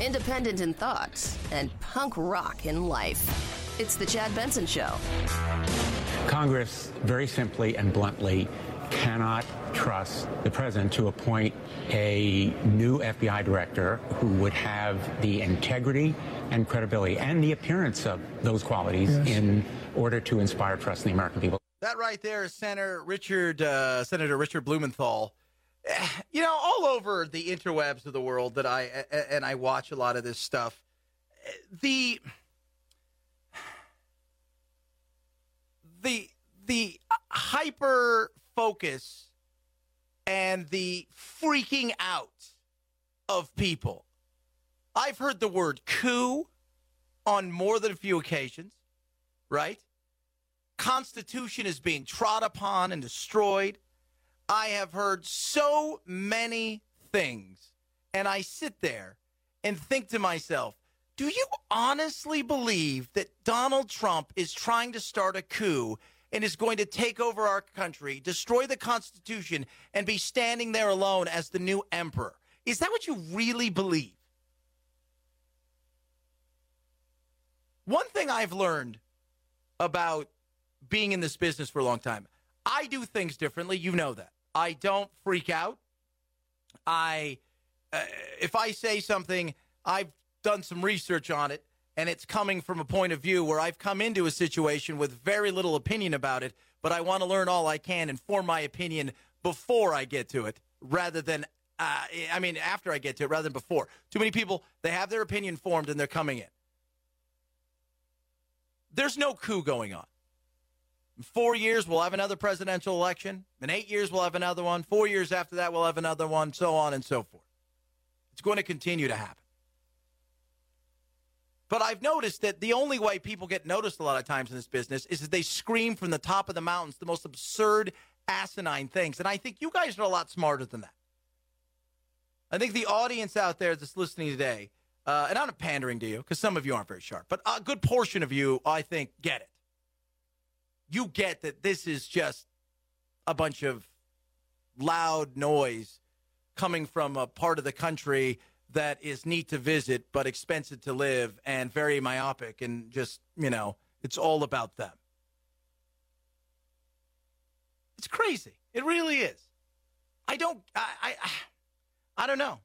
independent in thought, and punk rock in life. It's the Chad Benson Show. Congress, very simply and bluntly, cannot trust the president to appoint a new FBI director who would have the integrity and credibility and the appearance of those qualities in order to inspire trust in the American people. That right there is Senator Richard Blumenthal. You know, all over the interwebs of the world that I watch a lot of this stuff. The hyper focus and the freaking out of people. I've heard the word coup on more than a few occasions, right? Constitution is being trod upon and destroyed. I have heard so many things, and I sit there and think to myself, do you honestly believe that Donald Trump is trying to start a coup and is going to take over our country, destroy the Constitution, and be standing there alone as the new emperor? Is that what you really believe? One thing I've learned about being in this business for a long time, I do things differently. You know that. I don't freak out. If I say something, I've done some research on it, and it's coming from a point of view where I've come into a situation with very little opinion about it, but I want to learn all I can and form my opinion before I get to it, rather than, after I get to it, rather than before. Too many people, they have their opinion formed and they're coming in. There's no coup going on. In 4 years, we'll have another presidential election. In 8 years, we'll have another one. 4 years after that, we'll have another one, so on and so forth. It's going to continue to happen. But I've noticed that the only way people get noticed a lot of times in this business is that they scream from the top of the mountains the most absurd, asinine things. And I think you guys are a lot smarter than that. I think the audience out there that's listening today, and I'm not pandering to you because some of you aren't very sharp, but a good portion of you, I think, get it. You get that this is just a bunch of loud noise coming from a part of the country that is neat to visit but expensive to live and very myopic and just, it's all about them. It's crazy. It really is. I don't know,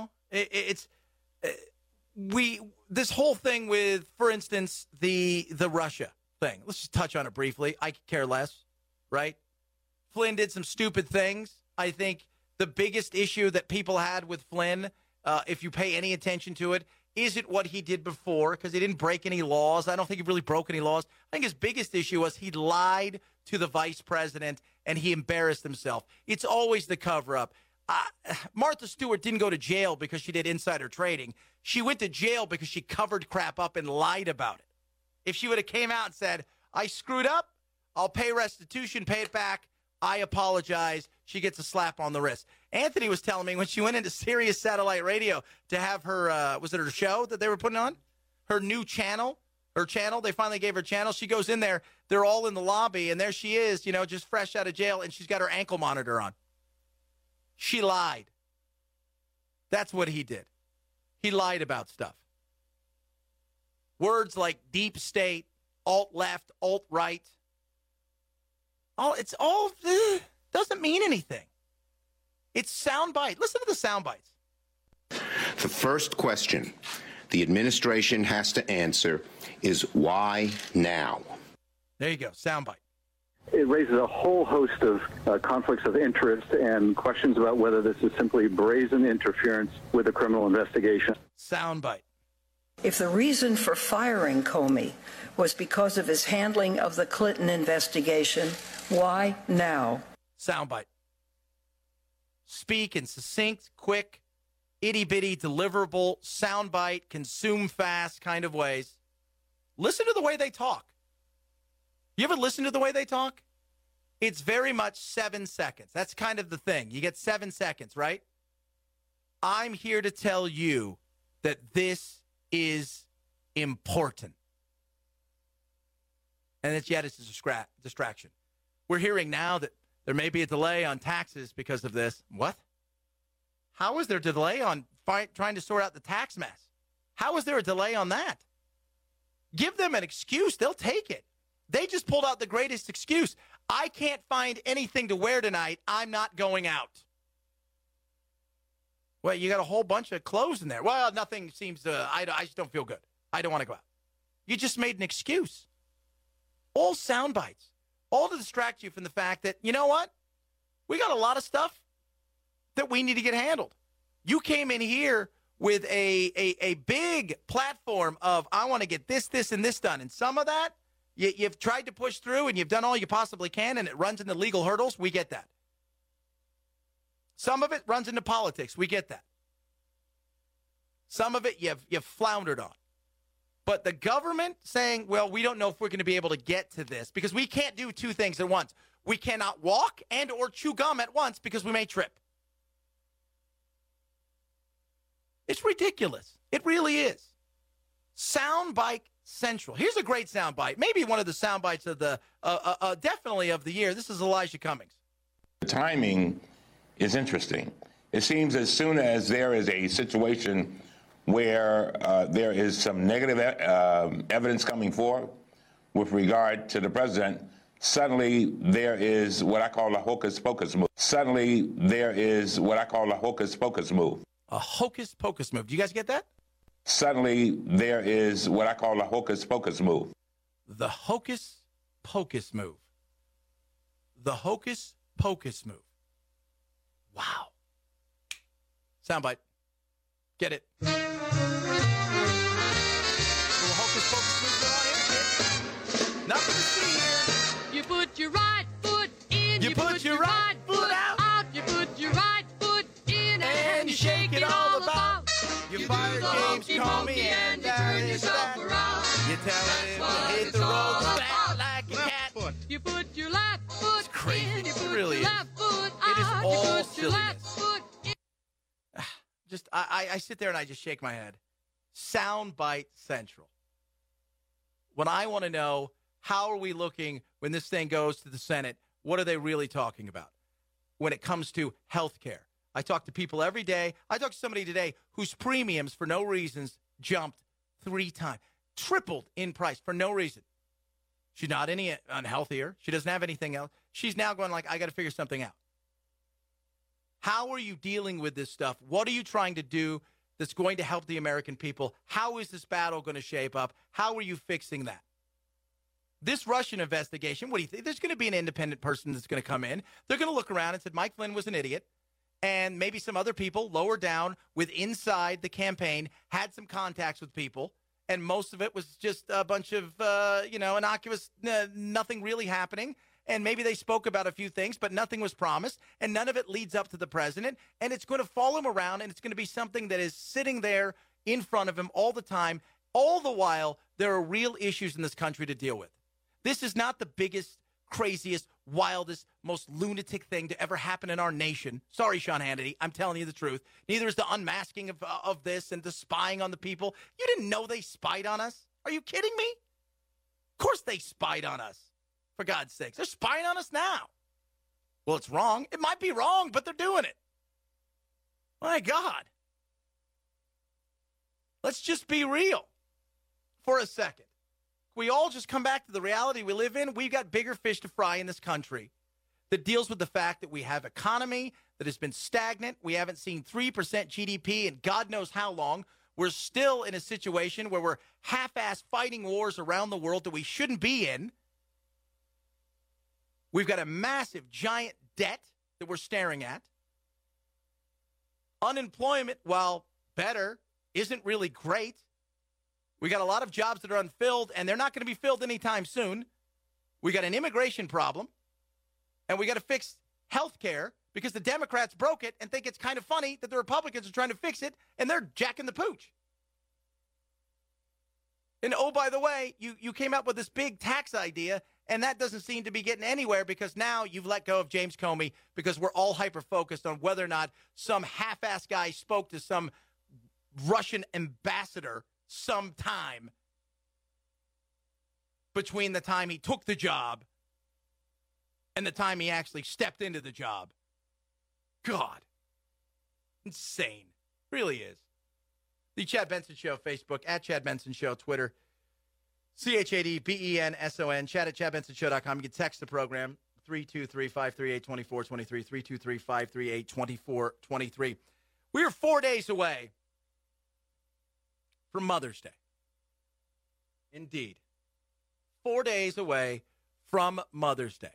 this whole thing with, for instance, the Russia thing. Let's just touch on it briefly. I could care less, right? Flynn did some stupid things. I think the biggest issue that people had with Flynn, if you pay any attention to it, isn't what he did before, because he didn't break any laws. I don't think he really broke any laws. I think his biggest issue was he lied to the vice president and he embarrassed himself. It's always the cover-up. Martha Stewart didn't go to jail because she did insider trading. She went to jail because she covered crap up and lied about it. If she would have came out and said, I screwed up, I'll pay restitution, pay it back, I apologize, she gets a slap on the wrist. Anthony was telling me when she went into Sirius Satellite Radio to have her, was it her show that they were putting on? Her new channel, they finally gave her channel. She goes in there, they're all in the lobby, and there she is, just fresh out of jail, and she's got her ankle monitor on. She lied. That's what he did. He lied about stuff. Words like deep state, alt-left, alt-right. It's all doesn't mean anything. It's soundbite. Listen to the soundbites. The first question the administration has to answer is why now? There you go, soundbite. It raises a whole host of conflicts of interest and questions about whether this is simply brazen interference with a criminal investigation. Soundbite. If the reason for firing Comey was because of his handling of the Clinton investigation, why now? Soundbite. Speak in succinct, quick, itty-bitty, deliverable, soundbite, consume fast kind of ways. Listen to the way they talk. You ever listen to the way they talk? It's very much 7 seconds. That's kind of the thing. You get 7 seconds, right? I'm here to tell you that this is important. And it's a distraction. We're hearing now that there may be a delay on taxes because of this. What? How is there a delay on trying to sort out the tax mess? How is there a delay on that? Give them an excuse. They'll take it. They just pulled out the greatest excuse. I can't find anything to wear tonight. I'm not going out. Well, you got a whole bunch of clothes in there. Well, nothing seems to, I just don't feel good. I don't want to go out. You just made an excuse. All sound bites. All to distract you from the fact that, you know what? We got a lot of stuff that we need to get handled. You came in here with a big platform of, I want to get this, and this done. And some of that, you've tried to push through and you've done all you possibly can, and it runs into legal hurdles. We get that. Some of it runs into politics. We get that. Some of it you've floundered on. But the government saying, well, we don't know if we're going to be able to get to this because we can't do two things at once. We cannot walk and or chew gum at once because we may trip. It's ridiculous. It really is. Soundbite Central. Here's a great soundbite. Maybe one of the soundbites of the, definitely of the year. This is Elijah Cummings. The timing is interesting. It seems as soon as there is a situation where there is some negative evidence coming forward with regard to the president, suddenly there is what I call a hocus-pocus move. Suddenly there is what I call a hocus-pocus move. A hocus-pocus move. Do you guys get that? Suddenly there is what I call a hocus-pocus move. The hocus-pocus move. The hocus-pocus move. Wow. Soundbite. Get it. Little hocus-pocus move going on here. Nothing to see here. You put your right foot in. You put your right foot out. You put your right foot in. And you shake it all about. You fire James Comey and you turn yourself around. You tell him to hit the road flat like a cat. You put your left foot crazy. in. You It put really your is. left foot It is out. all You put your left silliness. foot in. Just I sit there and I just shake my head. Soundbite Central. When I want to know how are we looking when this thing goes to the Senate, what are they really talking about when it comes to health care? I talk to people every day. I talked to somebody today whose premiums for no reasons jumped 3 times, tripled in price for no reason. She's not any unhealthier. She doesn't have anything else. She's now going like, I got to figure something out. How are you dealing with this stuff? What are you trying to do that's going to help the American people? How is this battle going to shape up? How are you fixing that? This Russian investigation, what do you think? There's going to be an independent person that's going to come in. They're going to look around and say Mike Flynn was an idiot. And maybe some other people lower down with inside the campaign had some contacts with people. And most of it was just a bunch of, innocuous, nothing really happening. And maybe they spoke about a few things, but nothing was promised. And none of it leads up to the president. And it's going to follow him around. And it's going to be something that is sitting there in front of him all the time. All the while, there are real issues in this country to deal with. This is not the biggest, craziest, wildest, most lunatic thing to ever happen in our nation. Sorry, Sean Hannity. I'm telling you the truth. Neither is the unmasking of this and the spying on the people. You didn't know they spied on us? Are you kidding me? Of course they spied on us. For God's sakes. They're spying on us now. Well, it's wrong. It might be wrong, but they're doing it. My God. Let's just be real for a second. We all just come back to the reality we live in. We've got bigger fish to fry in this country that deals with the fact that we have economy that has been stagnant. We haven't seen 3% GDP in God knows how long. We're still in a situation where we're half-ass fighting wars around the world that we shouldn't be in. We've got a massive, giant debt that we're staring at. Unemployment, while better, isn't really great. We got a lot of jobs that are unfilled, and they're not going to be filled anytime soon. We got an immigration problem, and we got to fix health care because the Democrats broke it and think it's kind of funny that the Republicans are trying to fix it, and they're jacking the pooch. And, oh, by the way, you came up with this big tax idea, and that doesn't seem to be getting anywhere because now you've let go of James Comey because we're all hyper-focused on whether or not some half-ass guy spoke to some Russian ambassador sometime between the time he took the job and the time he actually stepped into the job. God. Insane. Really is. The Chad Benson Show, Facebook, at Chad Benson Show, Twitter, ChadBenson, chat at ChadBensonShow.com. You can text the program, 323-538-2423, 323-538-2423. We are 4 days away from Mother's Day. Indeed. 4 days away from Mother's Day.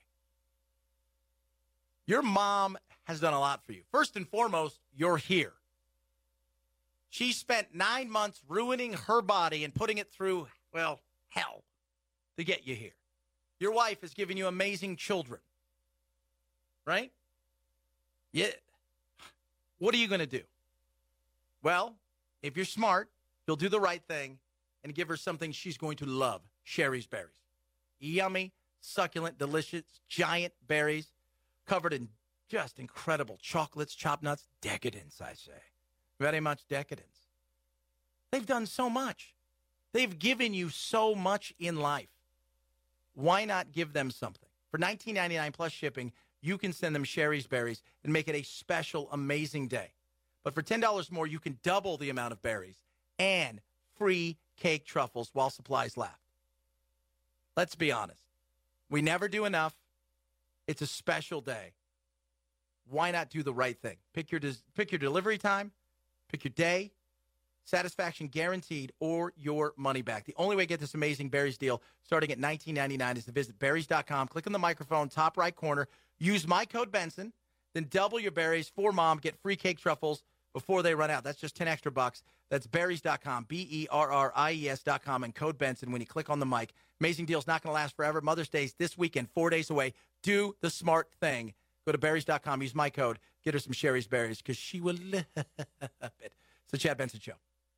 Your mom has done a lot for you. First and foremost, you're here. She spent 9 months ruining her body and putting it through, well, hell to get you here. Your wife has given you amazing children. Right? Yeah. What are you going to do? Well, if you're smart, you'll do the right thing and give her something she's going to love. Sherry's berries. Yummy, succulent, delicious, giant berries covered in just incredible chocolates, chopped nuts. Decadence, I say. Very much decadence. They've done so much. They've given you so much in life. Why not give them something? For $19.99 plus shipping, you can send them Sherry's berries and make it a special, amazing day. But for $10 more, you can double the amount of berries and free cake truffles while supplies last. Let's be honest. We never do enough. It's a special day. Why not do the right thing? Pick your delivery time, pick your day, satisfaction guaranteed, or your money back. The only way to get this amazing berries deal starting at $19.99 is to visit berries.com. Click on the microphone, top right corner. Use my code Benson. Then double your berries for mom. Get free cake truffles before they run out. That's just 10 extra bucks. That's berries.com, BERRIES.com, and code Benson when you click on the mic. Amazing deal's not going to last forever. Mother's Day's this weekend, 4 days away. Do the smart thing. Go to berries.com. Use my code. Get her some Sherry's berries because she will love it. It's the Chad Benson Show.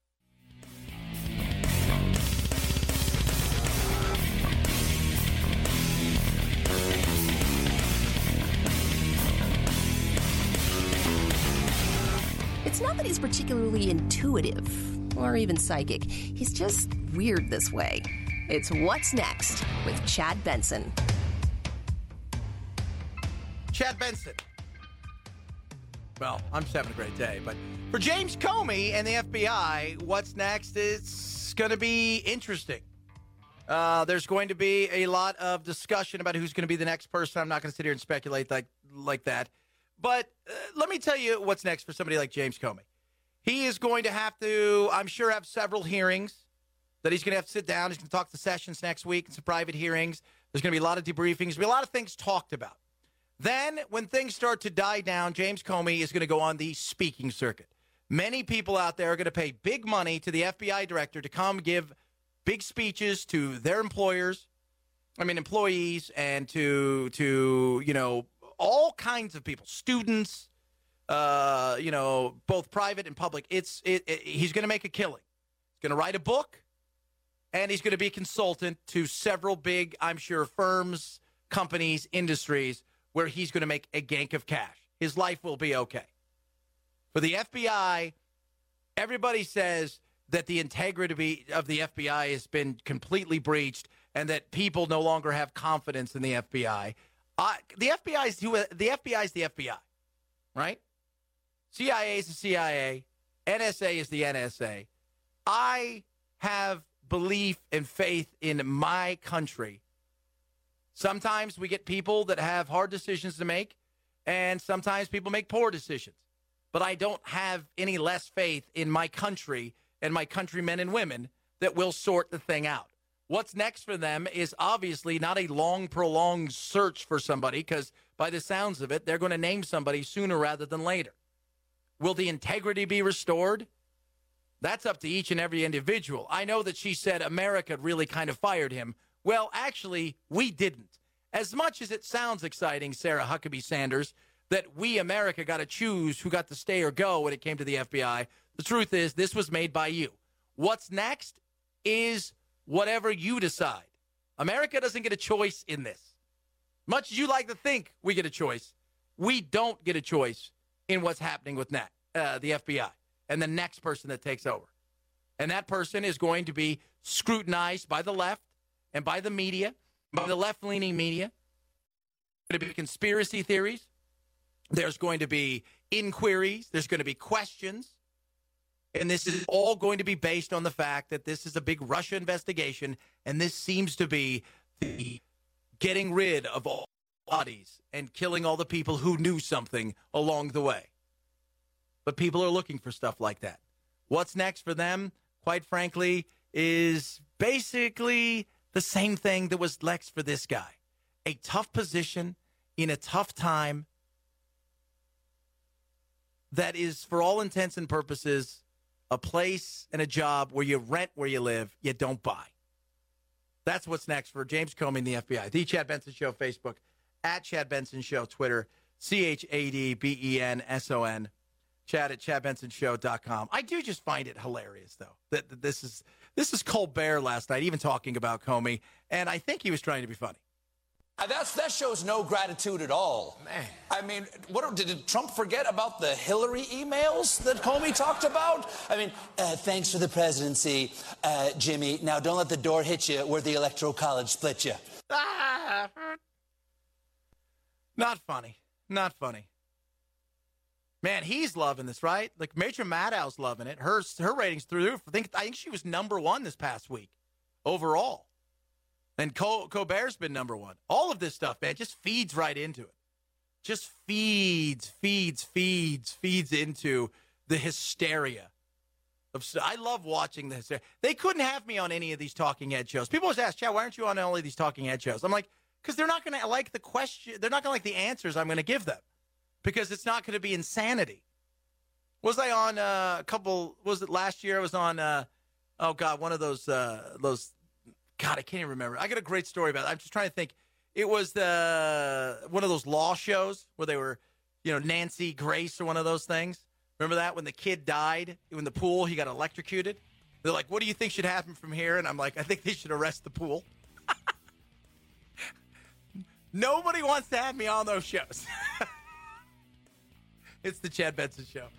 It's not that he's particularly intuitive or even psychic. He's just weird this way. It's What's Next with Chad Benson. Chad Benson. Well, I'm just having a great day. But for James Comey and the FBI, what's next is going to be interesting. There's going to be a lot of discussion about who's going to be the next person. I'm not going to sit here and speculate like that. But let me tell you what's next for somebody like James Comey. He is going to have to, I'm sure, have several hearings that he's going to have to sit down. He's going to talk to Sessions next week and some private hearings. There's going to be a lot of debriefings. There's going to be a lot of things talked about. Then, when things start to die down, James Comey is going to go on the speaking circuit. Many people out there are going to pay big money to the FBI director to come give big speeches to their employees, and to all kinds of people, students, both private and public. He's going to make a killing. He's going to write a book, and he's going to be a consultant to several big, I'm sure, firms, companies, industries, where he's going to make a gank of cash. His life will be okay. For the FBI, everybody says that the integrity of the FBI has been completely breached and that people no longer have confidence in the FBI. The FBI is the FBI, right? CIA is the CIA. NSA is the NSA. I have belief and faith in my country. Sometimes we get people that have hard decisions to make, and sometimes people make poor decisions. But I don't have any less faith in my country and my countrymen and women that will sort the thing out. What's next for them is obviously not a long, prolonged search for somebody, because by the sounds of it, they're going to name somebody sooner rather than later. Will the integrity be restored? That's up to each and every individual. I know that she said America really kind of fired him. Well, actually, we didn't. As much as it sounds exciting, Sarah Huckabee Sanders, that we, America, got to choose who got to stay or go when it came to the FBI, the truth is this was made by you. What's next is whatever you decide. America doesn't get a choice in this. Much as you like to think we get a choice, we don't get a choice in what's happening with the FBI and the next person that takes over. And that person is going to be scrutinized by the left and by the media, by the left-leaning media. There's going to be conspiracy theories. There's going to be inquiries. There's going to be questions. And this is all going to be based on the fact that this is a big Russia investigation, and this seems to be the getting rid of all bodies and killing all the people who knew something along the way. But people are looking for stuff like that. What's next for them, quite frankly, is basically the same thing that was next for this guy. A tough position in a tough time that is, for all intents and purposes, a place and a job where you rent where you live, you don't buy. That's what's next for James Comey and the FBI. The Chad Benson Show, Facebook, at Chad Benson Show, Twitter, ChadBenson, Chad at ChadBensonShow.com. I do just find it hilarious, though, that this is Colbert last night, even talking about Comey, and I think he was trying to be funny. That shows no gratitude at all. Man. I mean, did Trump forget about the Hillary emails that Comey talked about? I mean, thanks for the presidency, Jimmy. Now don't let the door hit you where the Electoral College split you. Not funny. Not funny. Man, he's loving this, right? Like, Major Maddow's loving it. Her ratings through the roof. I think she was number one this past week overall. And Colbert's been number one. All of this stuff, man, just feeds right into it. Just feeds into the hysteria. I love watching the hysteria. They couldn't have me on any of these talking head shows. People always ask, Chad, why aren't you on all of these talking head shows? I'm like, because they're not going to like the question. They're not going to like the answers I'm going to give them. Because it's not going to be insanity. Was I on was it last year? I was on, one of those, God, I can't even remember. I got a great story about it. I'm just trying to think. It was one of those law shows where they were, Nancy Grace or one of those things. Remember that? When the kid died in the pool, he got electrocuted. They're like, what do you think should happen from here? And I'm like, I think they should arrest the pool. Nobody wants to have me on those shows. It's the Chad Benson Show.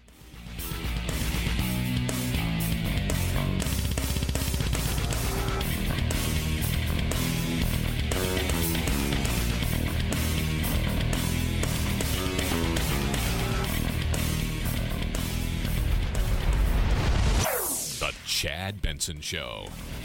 The Chad Benson Show.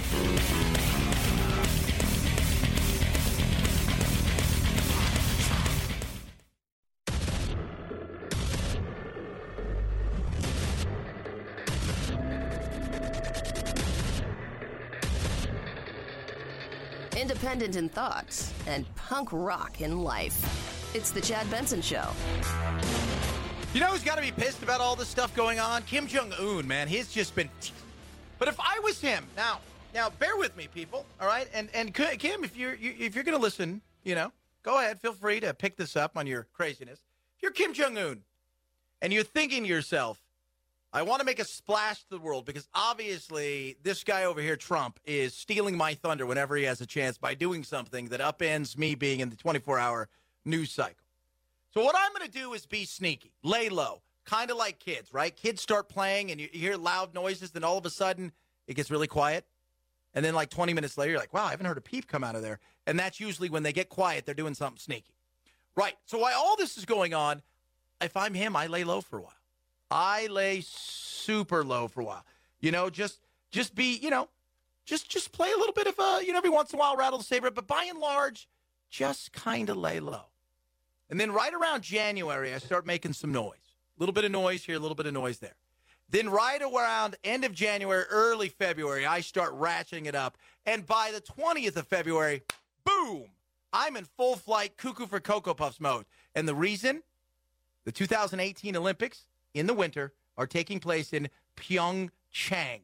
Independent in thoughts and punk rock in life. It's the Chad Benson Show. You know who's got to be pissed about all this stuff going on? Kim Jong-un, man. He's just been... But if I was him... Now, bear with me, people, all right? And Kim, if you're going to listen, go ahead. Feel free to pick this up on your craziness. If you're Kim Jong-un and you're thinking to yourself, I want to make a splash to the world because obviously this guy over here, Trump, is stealing my thunder whenever he has a chance by doing something that upends me being in the 24-hour news cycle. So what I'm going to do is be sneaky, lay low, kind of like kids, right? Kids start playing and you hear loud noises, then all of a sudden it gets really quiet. And then like 20 minutes later, you're like, wow, I haven't heard a peep come out of there. And that's usually when they get quiet, they're doing something sneaky. Right. So while all this is going on, if I'm him, I lay low for a while. I lay super low for a while. Just be, just play a little bit of every once in a while rattle the saber, but by and large, just kind of lay low. And then right around January, I start making some noise. A little bit of noise here, a little bit of noise there. Then right around end of January, early February, I start ratcheting it up. And by the 20th of February, boom, I'm in full flight cuckoo for Cocoa Puffs mode. And the reason? The 2018 Olympics in the winter are taking place in Pyeongchang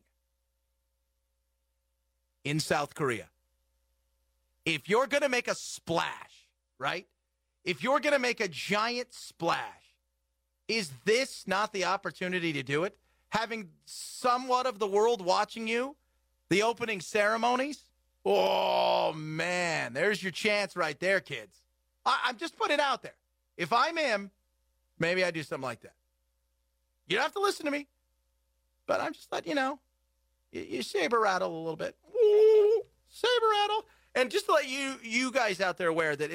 in South Korea. If you're going to make a splash, right? If you're going to make a giant splash, is this not the opportunity to do it? Having somewhat of the world watching you, the opening ceremonies? Oh, man, there's your chance right there, kids. I'm just putting it out there. If I'm him, maybe I do something like that. You don't have to listen to me, but I'm just letting you know. You saber rattle a little bit. Ooh, saber rattle. And just to let you guys out there aware that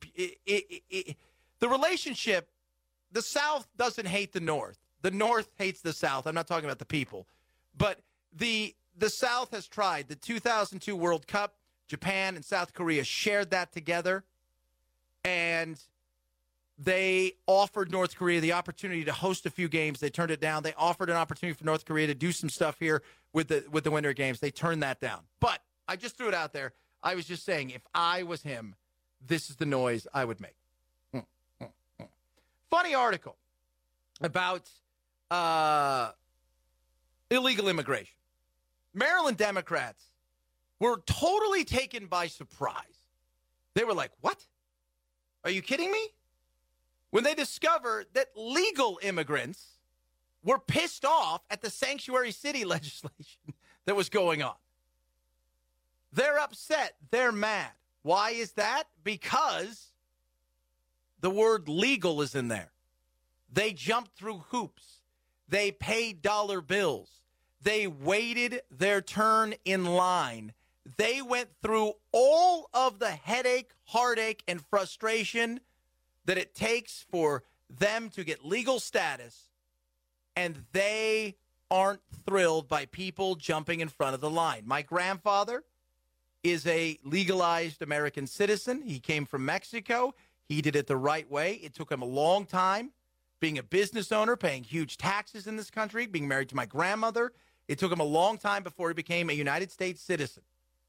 the relationship, the South doesn't hate the North. The North hates the South. I'm not talking about the people. But the South has tried. The 2002 World Cup, Japan and South Korea shared that together, and they offered North Korea the opportunity to host a few games. They turned it down. They offered an opportunity for North Korea to do some stuff here with the Winter Games. They turned that down. But I just threw it out there. I was just saying, if I was him, this is the noise I would make. Funny article about illegal immigration. Maryland Democrats were totally taken by surprise. They were like, what? Are you kidding me? When they discovered that legal immigrants were pissed off at the sanctuary city legislation that was going on. They're upset. They're mad. Why is that? Because the word legal is in there. They jumped through hoops. They paid dollar bills. They waited their turn in line. They went through all of the headache, heartache, and frustration that it takes for them to get legal status, and they aren't thrilled by people jumping in front of the line. My grandfather is a legalized American citizen. He came from Mexico. He did it the right way. It took him a long time being a business owner, paying huge taxes in this country, being married to my grandmother. It took him a long time before he became a United States citizen.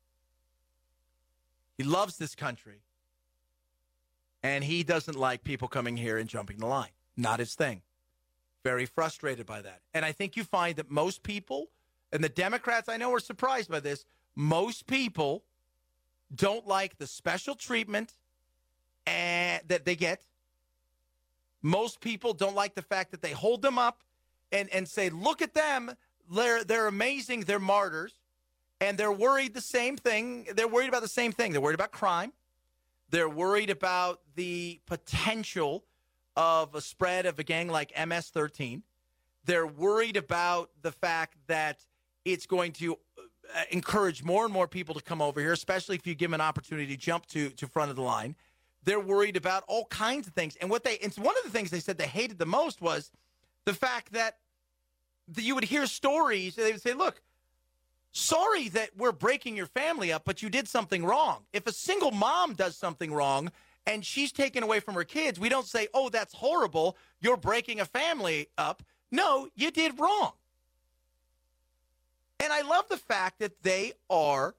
He loves this country, and he doesn't like people coming here and jumping the line. Not his thing. Very frustrated by that. And I think you find that most people, and the Democrats I know are surprised by this, most people don't like the special treatment that they get. Most people don't like the fact that they hold them up and say, look at them. They're amazing. They're martyrs. And they're worried the same thing. They're worried about the same thing. They're worried about crime. They're worried about the potential of a spread of a gang like MS-13. They're worried about the fact that it's going to encourage more and more people to come over here, especially if you give them an opportunity to jump to front of the line. They're worried about all kinds of things. And one of the things they said they hated the most was the fact that you would hear stories. They would say, look, sorry that we're breaking your family up, but you did something wrong. If a single mom does something wrong and she's taken away from her kids, we don't say, oh, that's horrible. You're breaking a family up. No, you did wrong. And I love the fact that they are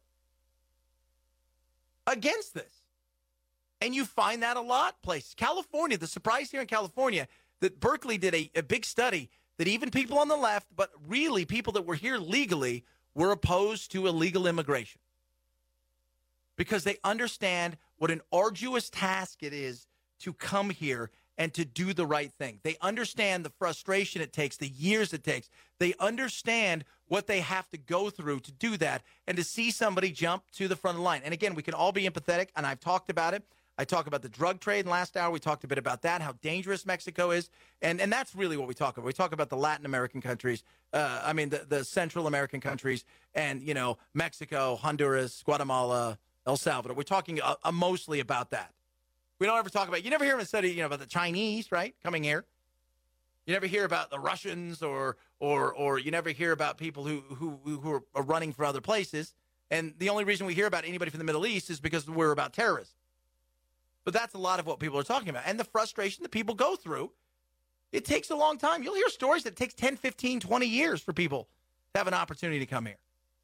against this. And you find that a lot places. California, the surprise here in California, that Berkeley did a big study that even people on the left, but really people that were here legally, were opposed to illegal immigration. Because they understand what an arduous task it is to come here and to do the right thing. They understand the frustration it takes, the years it takes. They understand what they have to go through to do that and to see somebody jump to the front of the line. And again, we can all be empathetic, and I've talked about it. I talked about the drug trade in last hour. We talked a bit about that, how dangerous Mexico is. And that's really what we talk about. We talk about the Latin American countries, the Central American countries, and, Mexico, Honduras, Guatemala, El Salvador. We're talking mostly about that. We don't ever talk about, you never hear them study, about the Chinese, right, coming here. You never hear about the Russians or you never hear about people who are running for other places. And the only reason we hear about anybody from the Middle East is because we're about terrorism. But that's a lot of what people are talking about. And the frustration that people go through, it takes a long time. You'll hear stories that it takes 10, 15, 20 years for people to have an opportunity to come here.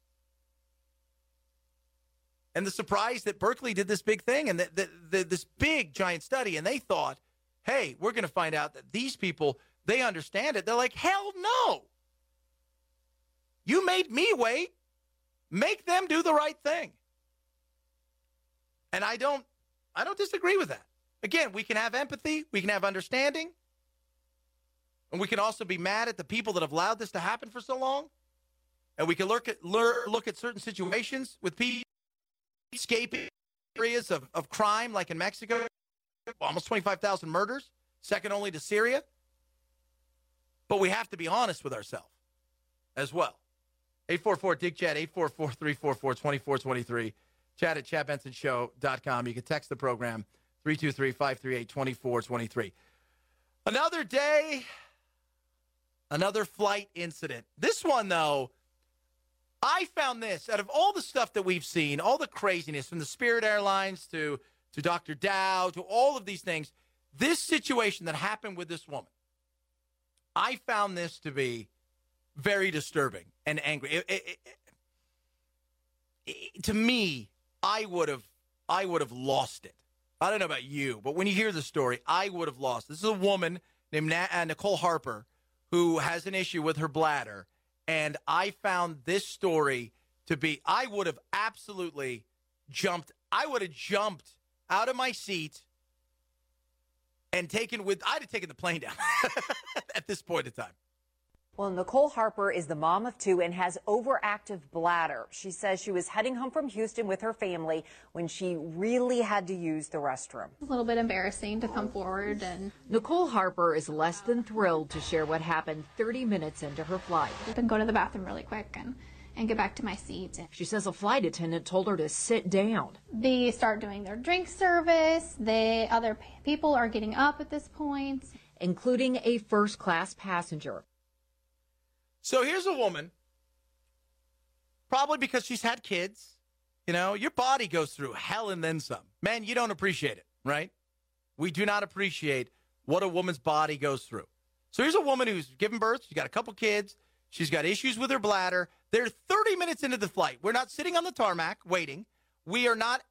And the surprise that Berkeley did this big thing and this big, giant study, and they thought, hey, we're going to find out that these people, they understand it. They're like, hell no. You made me wait. Make them do the right thing. And I don't disagree with that. Again, we can have empathy. We can have understanding. And we can also be mad at the people that have allowed this to happen for so long. And we can look at certain situations with people escaping areas of crime, like in Mexico, almost 25,000 murders, second only to Syria. But we have to be honest with ourselves as well. 844-DIG-CHAT, 844-344-2423. Chat at ChadBensonShow.com. You can text the program 323-538-2423. Another day, another flight incident. This one, though, I found this, out of all the stuff that we've seen, all the craziness from the Spirit Airlines to Dr. Dow, to all of these things, this situation that happened with this woman, I found this to be very disturbing and angry. To me, I would have lost it. I don't know about you, but when you hear the story, I would have lost. This is a woman named Nicole Harper who has an issue with her bladder, and I found this story to be, I would have absolutely jumped. I would have jumped out of my seat and I'd have taken the plane down at this point in time. Well, Nicole Harper is the mom of 2 and has overactive bladder. She says she was heading home from Houston with her family when she really had to use the restroom. A little bit embarrassing to come forward. And Nicole Harper is less than thrilled to share what happened 30 minutes into her flight. I can go to the bathroom really quick and get back to my seat. She says a flight attendant told her to sit down. They start doing their drink service. Other people are getting up at this point, including a first-class passenger. So here's a woman, probably because she's had kids. You know, your body goes through hell and then some. Man, you don't appreciate it, right? We do not appreciate what a woman's body goes through. So here's a woman who's given birth. She's got a couple kids. She's got issues with her bladder. They're 30 minutes into the flight. We're not sitting on the tarmac waiting. We are not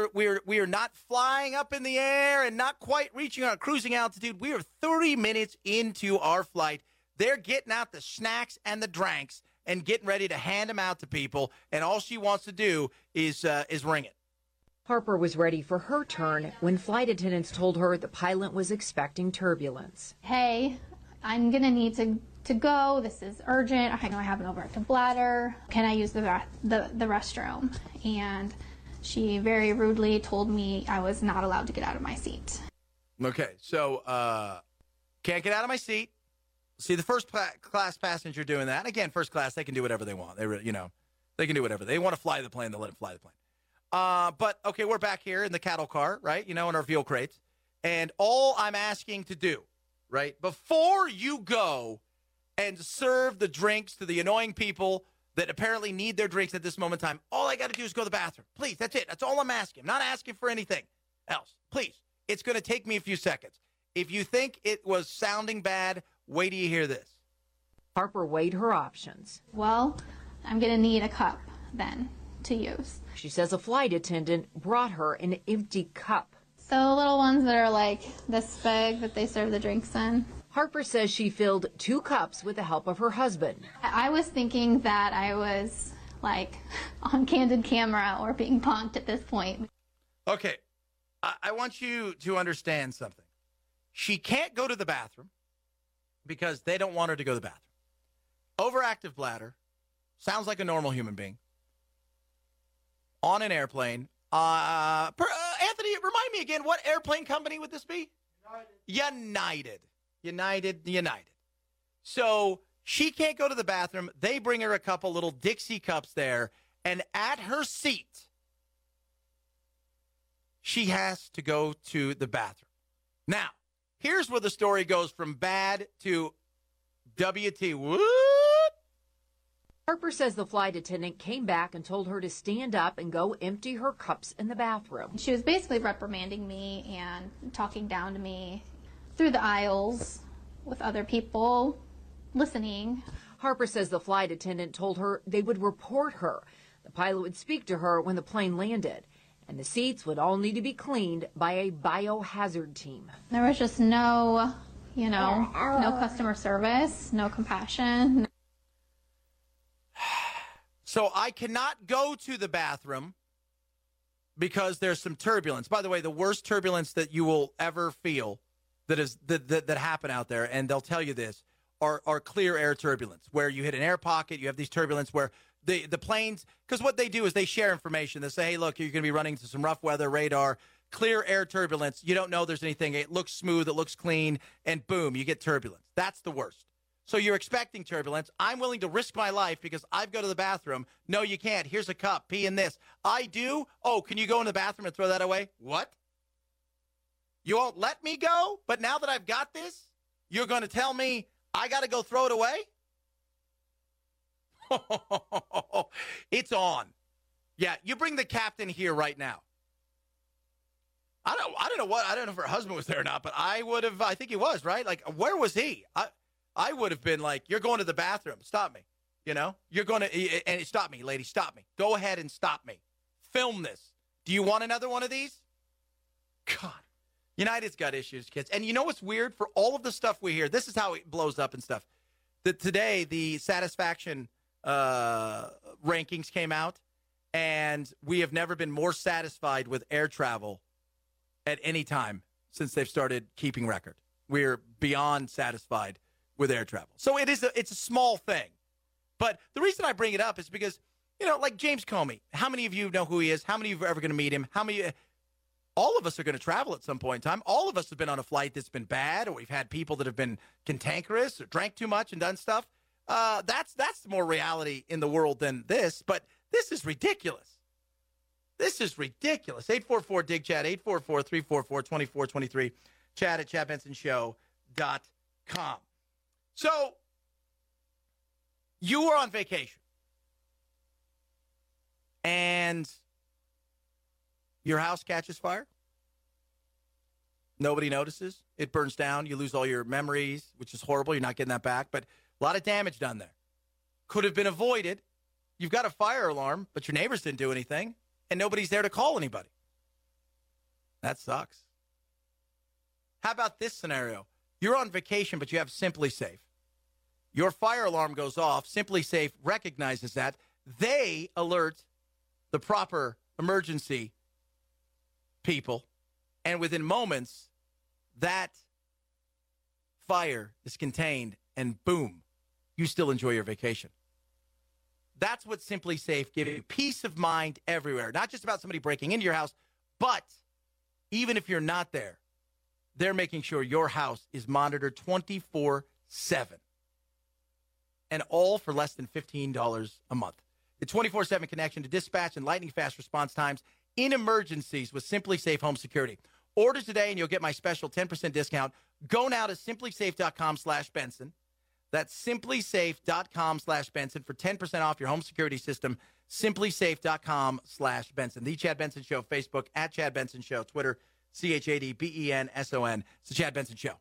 flying up in the air and not quite reaching our cruising altitude. We are 30 minutes into our flight. They're getting out the snacks and the drinks and getting ready to hand them out to people, and all she wants to do is ring it. Harper was ready for her turn when flight attendants told her the pilot was expecting turbulence. Hey, I'm going to need to go. This is urgent. I know I have an overactive bladder. Can I use the restroom? And she very rudely told me I was not allowed to get out of my seat. Okay, so can't get out of my seat. See, the first class passenger doing that. Again, first class, they can do whatever they want. They can do whatever. They want to fly the plane, they'll let them fly the plane. But, okay, we're back here in the cattle car, right, in our fuel crates. And all I'm asking to do, right, before you go and serve the drinks to the annoying people that apparently need their drinks at this moment in time, all I got to do is go to the bathroom. Please, that's it. That's all I'm asking. I'm not asking for anything else. Please, it's going to take me a few seconds. If you think it was sounding bad, wait till you hear this. Harper weighed her options. Well, I'm going to need a cup then to use. She says a flight attendant brought her an empty cup. So little ones that are like this big that they serve the drinks in. Harper says she filled 2 cups with the help of her husband. I was thinking that I was like on candid camera or being punked at this point. Okay, I want you to understand something. She can't go to the bathroom because they don't want her to go to the bathroom. Overactive bladder, sounds like a normal human being. On an airplane. Anthony, remind me again, what airplane company would this be? United. So she can't go to the bathroom. They bring her a couple little Dixie cups there, and at her seat, she has to go to the bathroom. Now, here's where the story goes from bad to WT. Whoop. Harper says the flight attendant came back and told her to stand up and go empty her cups in the bathroom. She was basically reprimanding me and talking down to me through the aisles with other people listening. Harper says the flight attendant told her they would report her. The pilot would speak to her when the plane landed, and the seats would all need to be cleaned by a biohazard team. There was just no customer service, no compassion. So I cannot go to the bathroom because there's some turbulence. By the way, the worst turbulence that you will ever feel that happen out there, and they'll tell you this, are clear air turbulence, where you hit an air pocket, you have these turbulence where the planes, because what they do is they share information. They say, hey, look, you're going to be running into some rough weather, radar, clear air turbulence. You don't know there's anything. It looks smooth, it looks clean, and boom, you get turbulence. That's the worst. So you're expecting turbulence. I'm willing to risk my life because I've go to the bathroom. No, you can't. Here's a cup. Pee in this. I do. Oh, can you go in the bathroom and throw that away? What? You won't let me go? But now that I've got this, you're going to tell me I got to go throw it away? It's on. Yeah, you bring the captain here right now. I don't know if her husband was there or not, but I would have. I think he was, right? Like, where was he? I would have been like, "You're going to the bathroom. Stop me." You know, you're going to and stop me, lady. Stop me. Go ahead and stop me. Film this. Do you want another one of these? God, United's got issues, kids. And you know what's weird? For all of the stuff we hear, this is how it blows up and stuff. That today the satisfaction rankings came out, and we have never been more satisfied with air travel at any time since they've started keeping record. We're beyond satisfied with air travel. So it's a small thing. But the reason I bring it up is because, you know, like James Comey, how many of you know who he is? How many of you are ever going to meet him? All of us are going to travel at some point in time. All of us have been on a flight that's been bad, or we've had people that have been cantankerous or drank too much and done stuff. That's more reality in the world than this. But this is ridiculous. This is ridiculous. 844-DIG-CHAT, 844-344-2423, chat at chadbensonshow.com. So, you were on vacation, and your house catches fire. Nobody notices. It burns down. You lose all your memories, which is horrible. You're not getting that back, but a lot of damage done there. Could have been avoided. You've got a fire alarm, but your neighbors didn't do anything, and nobody's there to call anybody. That sucks. How about this scenario? You're on vacation, but you have SimpliSafe. Your fire alarm goes off. SimpliSafe recognizes that. They alert the proper emergency people, and within moments, that fire is contained, and boom, you still enjoy your vacation. That's what SimpliSafe gives you. Peace of mind everywhere. Not just about somebody breaking into your house, but even if you're not there, they're making sure your house is monitored 24/7. And all for less than $15 a month. The 24/7 connection to dispatch and lightning-fast response times in emergencies with SimpliSafe Home Security. Order today and you'll get my special 10% discount. Go now to simplisafe.com/Benson. That's simplisafe.com/Benson for 10% off your home security system. Simplisafe.com/Benson. The Chad Benson Show, Facebook, at Chad Benson Show, Twitter, ChadBenson. It's the Chad Benson Show.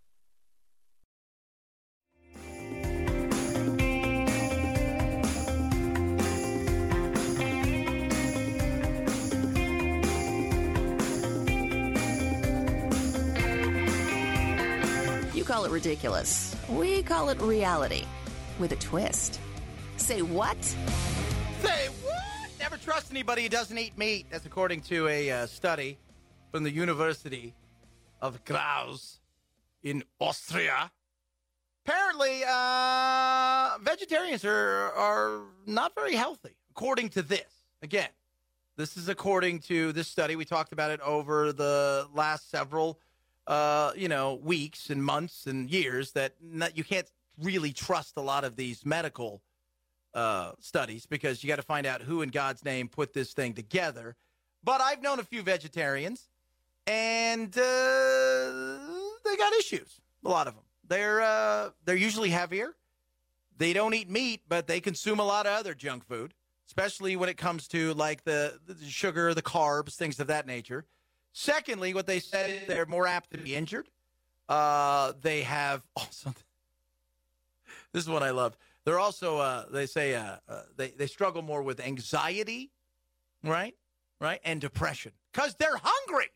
You call it ridiculous. We call it reality with a twist. Say what? Say what? Never trust anybody who doesn't eat meat. That's according to a study from the University of Graz in Austria. Apparently, vegetarians are not very healthy, according to this. Again, this is according to this study. We talked about it over the last several weeks and months and years that you can't really trust a lot of these medical studies because you got to find out who in God's name put this thing together. But I've known a few vegetarians, and they got issues. A lot of them. They're usually heavier. They don't eat meat, but they consume a lot of other junk food, especially when it comes to like the sugar, the carbs, things of that nature. Secondly, what they said is they're more apt to be injured. They have also, this is what I love. They're also, they say they struggle more with anxiety, right, and depression because they're hungry.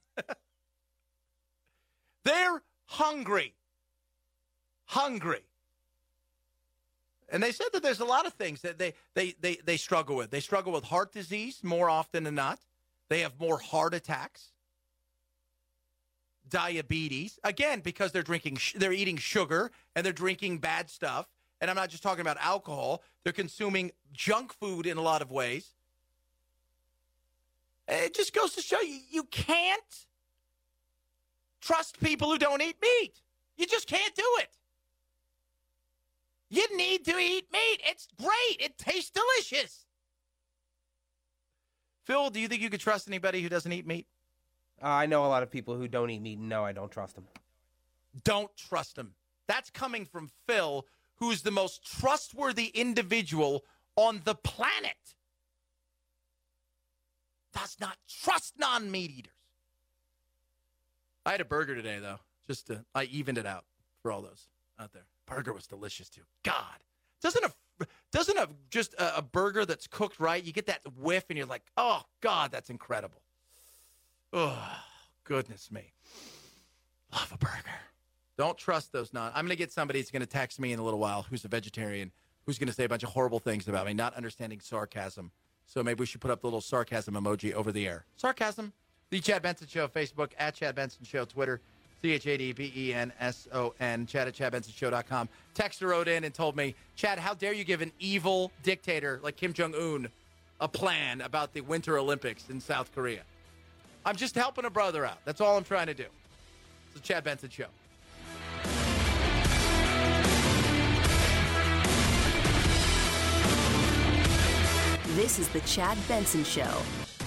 They're hungry. And they said that there's a lot of things that they struggle with. They struggle with heart disease more often than not. They have more heart attacks, diabetes, again, because they're eating sugar and they're drinking bad stuff. And I'm not just talking about alcohol. They're consuming junk food in a lot of ways. It just goes to show you can't trust people who don't eat meat. You just can't do it. You need to eat meat. It's great. It tastes delicious. Phil, do you think you could trust anybody who doesn't eat meat? I know a lot of people who don't eat meat, and no, I don't trust them. Don't trust them. That's coming from Phil, who's the most trustworthy individual on the planet, does not trust non-meat eaters. I had a burger today, though. I evened it out for all those out there. Burger was delicious, too. God. Doesn't a burger that's cooked right, you get that whiff and you're like, oh, God, that's incredible. Oh, goodness me. Love a burger. Don't trust those I'm going to get somebody who's going to text me in a little while who's a vegetarian, who's going to say a bunch of horrible things about me, not understanding sarcasm. So maybe we should put up the little sarcasm emoji over the air. Sarcasm. The Chad Benson Show, Facebook, at Chad Benson Show, Twitter, ChadBenson, Chad at ChadBensonShow.com. Texter wrote in and told me, Chad, how dare you give an evil dictator like Kim Jong-un a plan about the Winter Olympics in South Korea? I'm just helping a brother out. That's all I'm trying to do. It's the Chad Benson Show. This is the Chad Benson Show.